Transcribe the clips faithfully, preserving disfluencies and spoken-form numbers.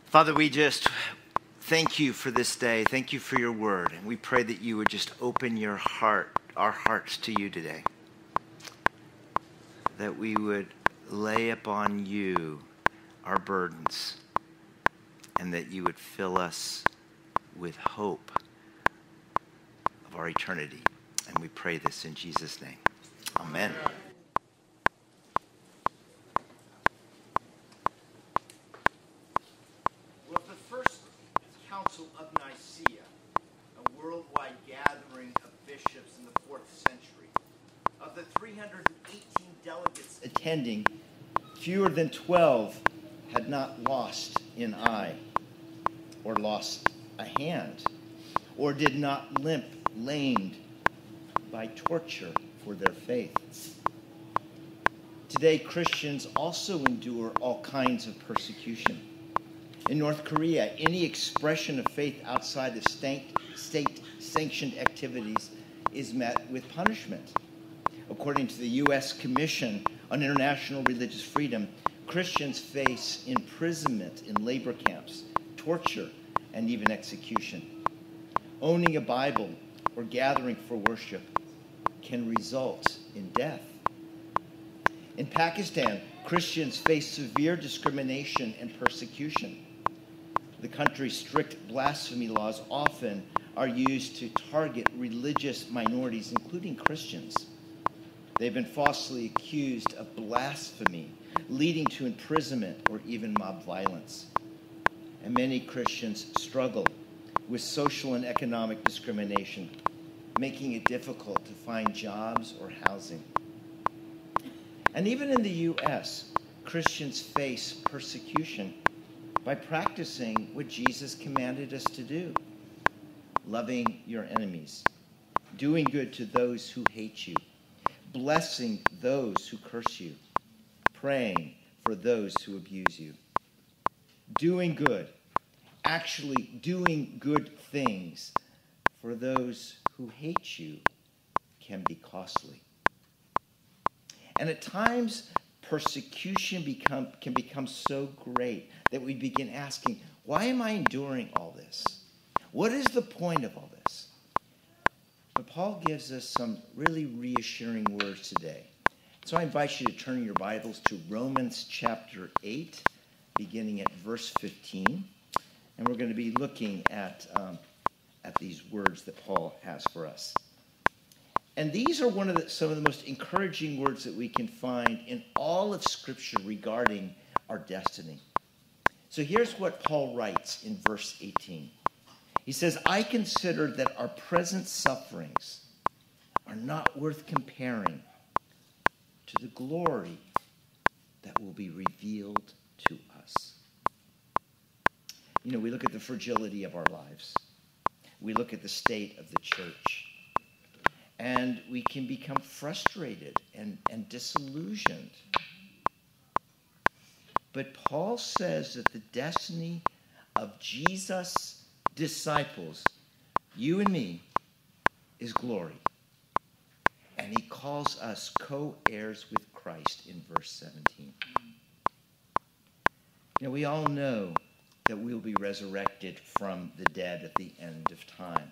Father, we just thank you for this day. Thank you for your word. And we pray that you would just open your heart, our hearts to you today. That we would lay upon you our burdens, and that you would fill us with hope of our eternity. And we pray this in Jesus' name. Amen. Well, the First Council of Nicaea, a worldwide gathering of bishops in the fourth century, of the three hundred eighteen delegates attending, fewer than twelve had not lost an eye, or lost a hand, or did not limp, lamed by torture for their faith. Today, Christians also endure all kinds of persecution. In North Korea, any expression of faith outside of state-sanctioned activities is met with punishment. According to the U S Commission on International Religious Freedom, Christians face imprisonment in labor camps, torture, and even execution. Owning a Bible or gathering for worship can result in death. In Pakistan, Christians face severe discrimination and persecution. The country's strict blasphemy laws often are used to target religious minorities, including Christians. They've been falsely accused of blasphemy, leading to imprisonment or even mob violence. And many Christians struggle with social and economic discrimination, making it difficult to find jobs or housing. And even in the U S, Christians face persecution by practicing what Jesus commanded us to do: loving your enemies, doing good to those who hate you, blessing those who curse you, praying for those who abuse you. Doing good, actually doing good things for those who hate you, can be costly. And at times, persecution become, can become so great that we begin asking, why am I enduring all this? What is the point of all this? But Paul gives us some really reassuring words today. So I invite you to turn your Bibles to Romans chapter eight, beginning at verse fifteen. And we're going to be looking at, um, at these words that Paul has for us. And these are one of the, some of the most encouraging words that we can find in all of Scripture regarding our destiny. So here's what Paul writes in verse eighteen. He says, I consider that our present sufferings are not worth comparing to the glory that will be revealed to us. You know, we look at the fragility of our lives. We look at the state of the church. And we can become frustrated and, and disillusioned. But Paul says that the destiny of Jesus' disciples, you and me, is glory. And he calls us co-heirs with Christ in verse seventeen. You know, we all know that we'll be resurrected from the dead at the end of time.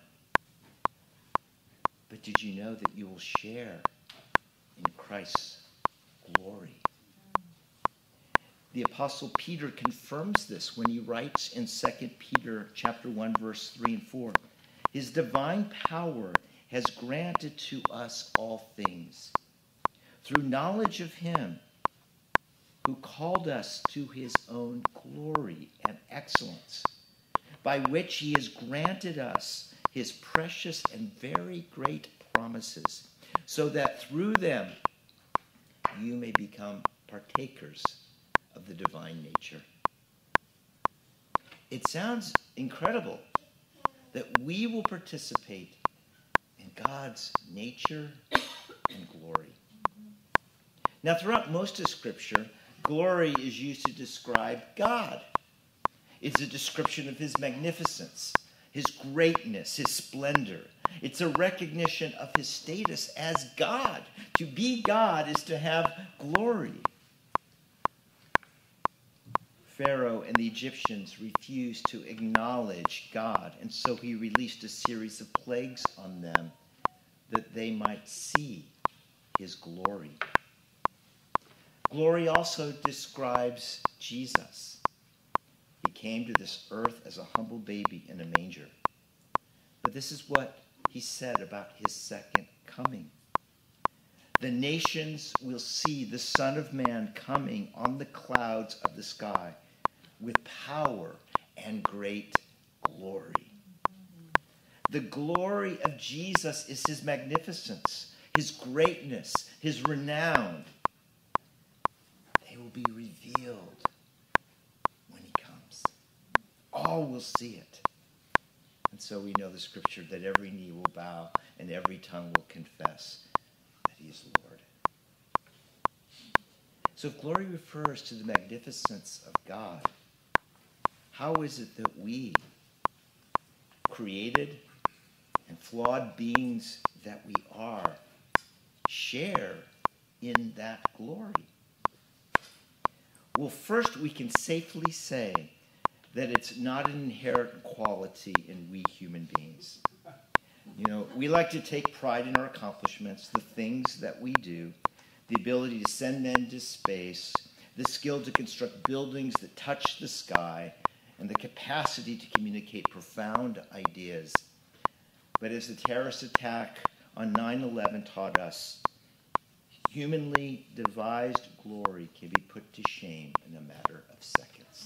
But did you know that you will share in Christ's glory? The Apostle Peter confirms this when he writes in Second Peter chapter one, verse three and four. His divine power has granted to us all things through knowledge of him who called us to his own glory and excellence, by which he has granted us his precious and very great promises, so that through them you may become partakers of the divine nature. It sounds incredible that we will participate in God's nature and glory. Now, throughout most of Scripture, glory is used to describe God. It's a description of his magnificence, his greatness, his splendor. It's a recognition of his status as God. To be God is to have glory. Pharaoh and the Egyptians refused to acknowledge God, and so he released a series of plagues on them that they might see his glory. Glory also describes Jesus. He came to this earth as a humble baby in a manger. But this is what he said about his second coming. The nations will see the Son of Man coming on the clouds of the sky with power and great glory. The glory of Jesus is his magnificence, his greatness, his renown. They will be revealed when he comes. All will see it. And so we know the scripture that every knee will bow and every tongue will confess that he is Lord. So if glory refers to the magnificence of God, how is it that we, created and flawed beings that we are, share in that glory? Well, first we can safely say that it's not an inherent quality in we human beings. You know, we like to take pride in our accomplishments, the things that we do, the ability to send men to space, the skill to construct buildings that touch the sky, and the capacity to communicate profound ideas. But as the terrorist attack on nine eleven taught us, humanly devised glory can be put to shame in a matter of seconds.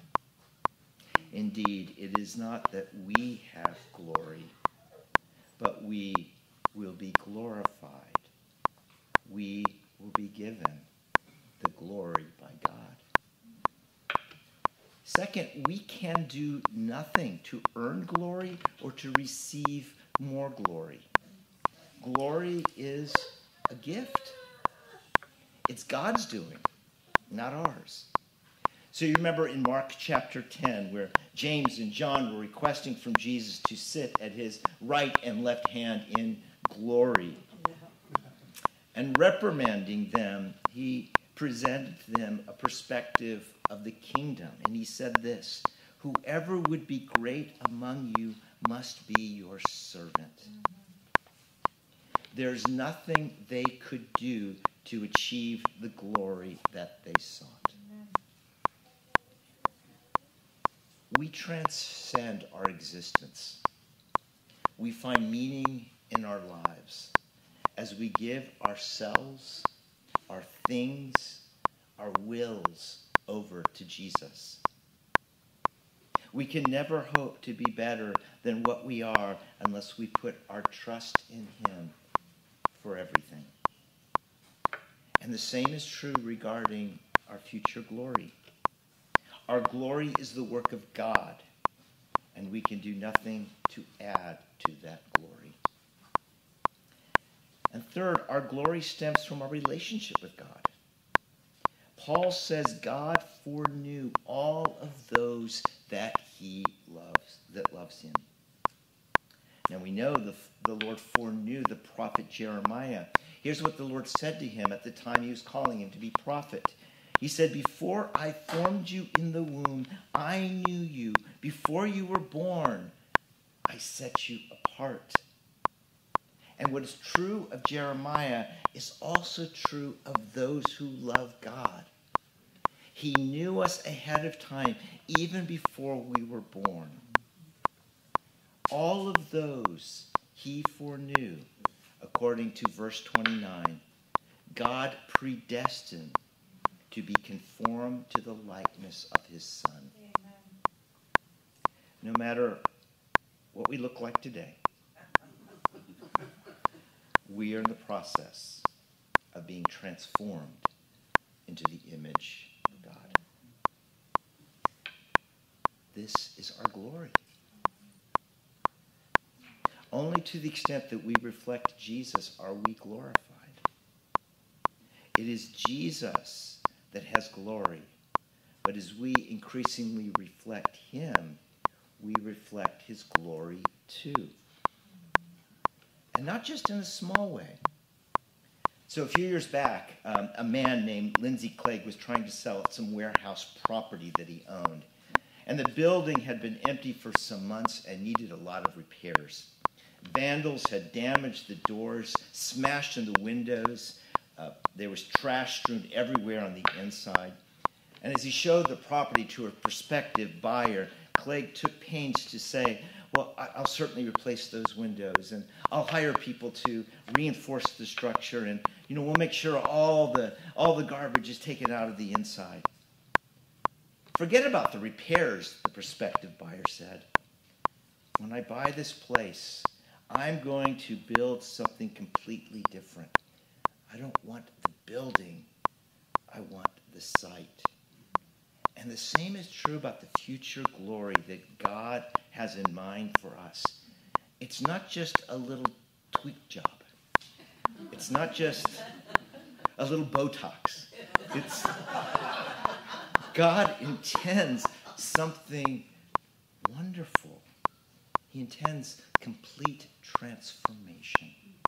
Indeed, it is not that we have glory, but we will be glorified. We will be given the glory by God. Second, we can do nothing to earn glory or to receive more glory. Glory is a gift. It's God's doing, not ours. So you remember in Mark chapter ten, where James and John were requesting from Jesus to sit at his right and left hand in glory. And reprimanding them, he presented them a perspective of the kingdom. And he said this, "Whoever would be great among you must be your servant." There's nothing they could do to achieve the glory that they sought. We transcend our existence. We find meaning in our lives as we give ourselves, our things, our wills over to Jesus. We can never hope to be better than what we are unless we put our trust in him for everything. And the same is true regarding our future glory. Our glory is the work of God, and we can do nothing to add to that glory. And third, our glory stems from our relationship with God. Paul says God foreknew all of those that he loves, that loves him. Now we know the, the Lord foreknew the prophet Jeremiah. Here's what the Lord said to him at the time he was calling him to be prophet. He said, "Before I formed you in the womb, I knew you. Before you were born, I set you apart." And what is true of Jeremiah is also true of those who love God. He knew us ahead of time, even before we were born. All of those he foreknew, according to verse twenty-nine, God predestined to be conformed to the likeness of his Son. Amen. No matter what we look like today, we are in the process of being transformed into the image of God. This is our glory. Only to the extent that we reflect Jesus are we glorified. It is Jesus that has glory, but as we increasingly reflect him, we reflect his glory too. And not just in a small way. So a few years back, um, a man named Lindsay Clegg was trying to sell some warehouse property that he owned. And the building had been empty for some months and needed a lot of repairs. Vandals had damaged the doors, smashed in the windows. Uh, there was trash strewn everywhere on the inside. And as he showed the property to a prospective buyer, Clegg took pains to say, well, I'll certainly replace those windows, and I'll hire people to reinforce the structure, and you know we'll make sure all the all the garbage is taken out of the inside. Forget about the repairs, the prospective buyer said. When I buy this place, I'm going to build something completely different. I don't want the building. I want the site. And the same is true about the future glory that God has in mind for us. It's not just a little tweak job. It's not just a little Botox. It's God intends something wonderful. He intends complete transformation.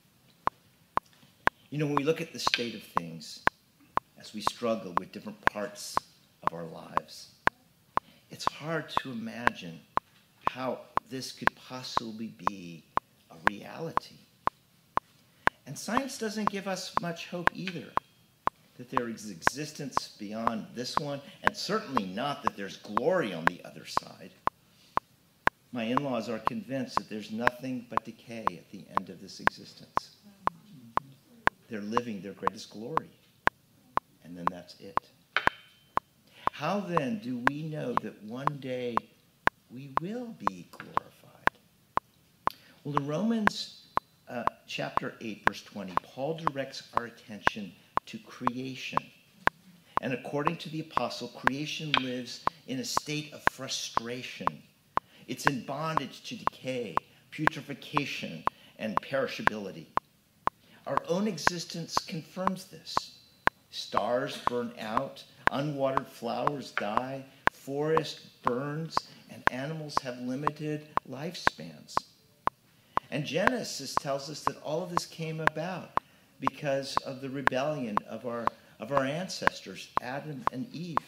You know, when we look at the state of things, as we struggle with different parts of our lives, it's hard to imagine how this could possibly be a reality. And science doesn't give us much hope either, that there is existence beyond this one, and certainly not that there's glory on the other side. My in-laws are convinced that there's nothing but decay at the end of this existence. They're living their greatest glory, and then that's it. How then do we know that one day we will be glorified? Well, in Romans uh, chapter eight, verse twenty, Paul directs our attention to creation. And according to the apostle, creation lives in a state of frustration. It's in bondage to decay, putrefaction, and perishability. Our own existence confirms this. Stars burn out, unwatered flowers die, forest burns, and animals have limited lifespans. And Genesis tells us that all of this came about because of the rebellion of our, of our ancestors, Adam and Eve.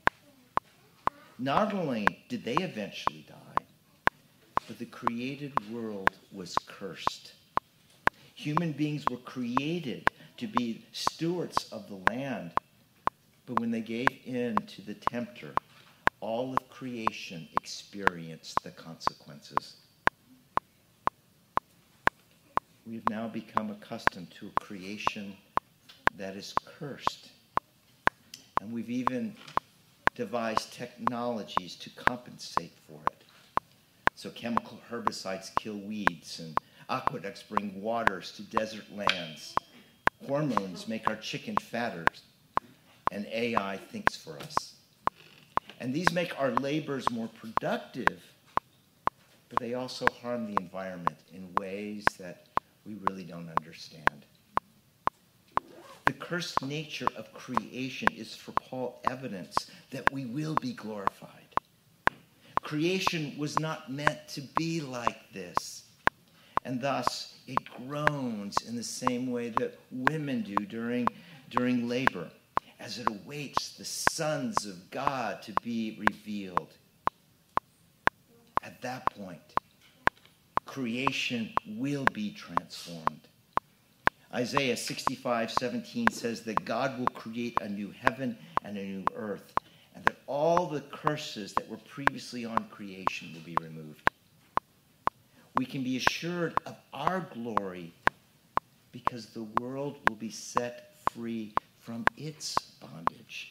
Not only did they eventually die, but the created world was cursed. Human beings were created to be stewards of the land, but when they gave in to the tempter, all of creation experienced the consequences. We have now become accustomed to a creation that is cursed. And we've even devised technologies to compensate for it. So chemical herbicides kill weeds, and aqueducts bring waters to desert lands. Hormones make our chicken fatter, and A I thinks for us. And these make our labors more productive, but they also harm the environment in ways that we really don't understand. The cursed nature of creation is for Paul evidence that we will be glorified. Creation was not meant to be like this, and thus it groans in the same way that women do during, during labor, as it awaits the sons of God to be revealed. At that point, creation will be transformed. Isaiah sixty-five seventeen says that God will create a new heaven and a new earth, and that all the curses that were previously on creation will be removed. We can be assured of our glory because the world will be set free from its bondage.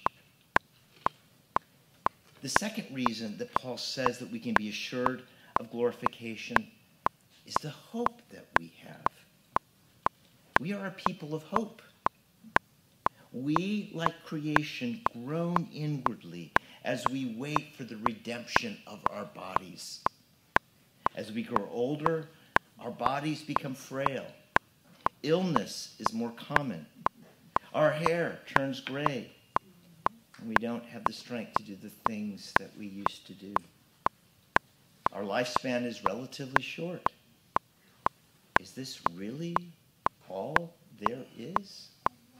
The second reason that Paul says that we can be assured of glorification is the hope that we have. We are a people of hope. We, like creation, groan inwardly as we wait for the redemption of our bodies. As we grow older, our bodies become frail. Illness is more common. Our hair turns gray, and we don't have the strength to do the things that we used to do. Our lifespan is relatively short. Is this really all there is?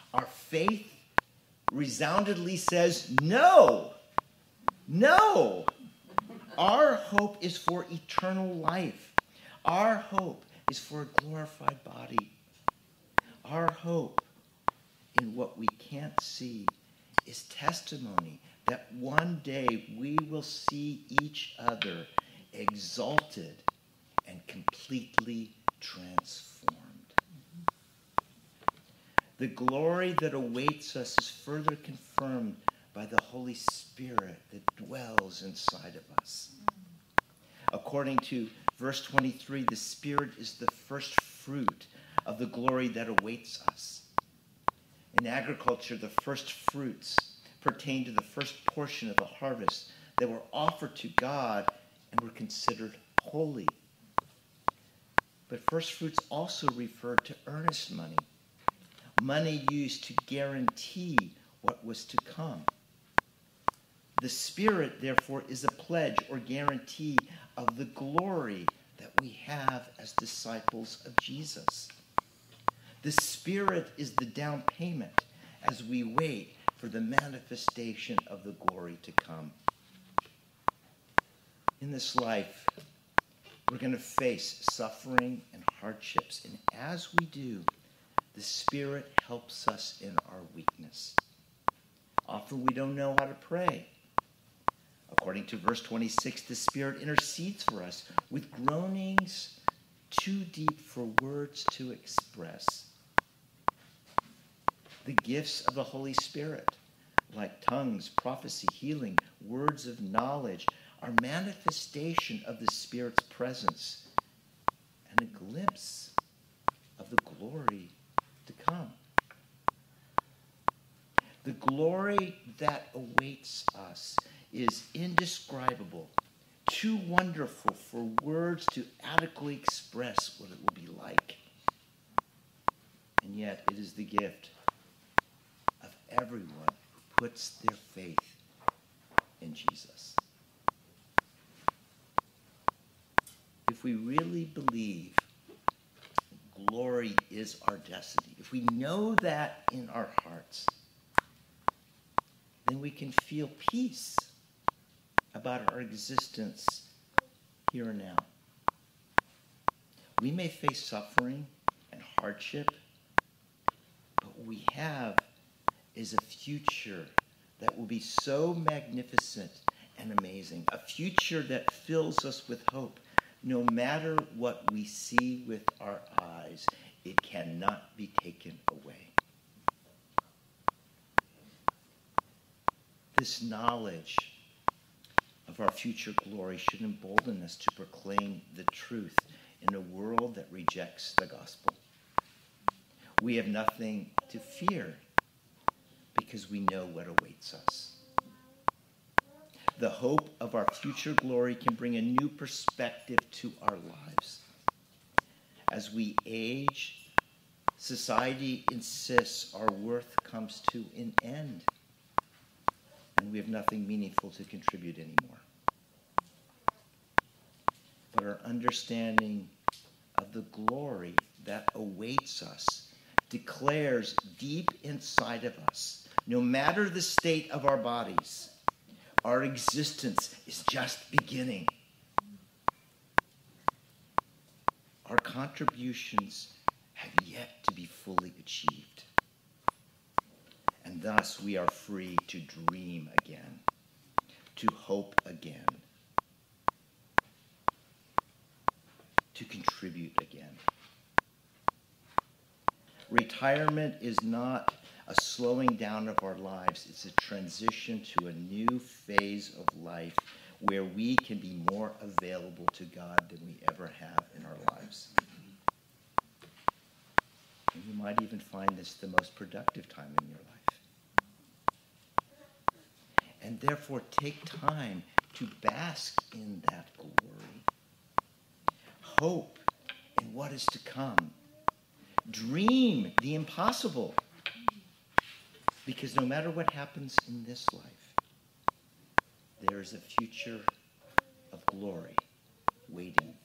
Our faith resoundingly says, no, no. Our hope is for eternal life. Our hope is for a glorified body. Our hope in what we can't see is testimony that one day we will see each other exalted and completely transformed. The glory that awaits us is further confirmed by the Holy Spirit that dwells inside of us. According to verse twenty-three, the Spirit is the first fruit of the glory that awaits us. In agriculture, the first fruits pertain to the first portion of the harvest that were offered to God and were considered holy. But first fruits also referred to earnest money, money used to guarantee what was to come. The Spirit, therefore, is a pledge or guarantee of the glory that we have as disciples of Jesus. The Spirit is the down payment as we wait for the manifestation of the glory to come. In this life, we're going to face suffering and hardships, and as we do, the Spirit helps us in our weakness. Often we don't know how to pray. According to verse twenty-six, the Spirit intercedes for us with groanings too deep for words to express. The gifts of the Holy Spirit, like tongues, prophecy, healing, words of knowledge, are manifestation of the Spirit's presence and a glimpse of the glory to come. The glory that awaits us is indescribable, too wonderful for words to adequately express what it will be like. And yet it is the gift of everyone who puts their faith in Jesus. If we really believe glory is our destiny, if we know that in our hearts, then we can feel peace about our existence here and now. We may face suffering and hardship, but what we have is a future that will be so magnificent and amazing, a future that fills us with hope. No matter what we see with our eyes, it cannot be taken away. This knowledge of our future glory should embolden us to proclaim the truth in a world that rejects the gospel. We have nothing to fear because we know what awaits us. The hope of our future glory can bring a new perspective to our lives. As we age, society insists our worth comes to an end, and we have nothing meaningful to contribute anymore. But our understanding of the glory that awaits us declares deep inside of us, no matter the state of our bodies, our existence is just beginning. Our contributions have yet to be fully achieved. And thus we are free to dream again, to hope again, to contribute again. Retirement is not a slowing down of our lives. It's a transition to a new phase of life where we can be more available to God than we ever have in our lives. And you might even find this the most productive time in your life. And therefore, take time to bask in that glory. Hope in what is to come. Dream the impossible. Because no matter what happens in this life, there is a future of glory waiting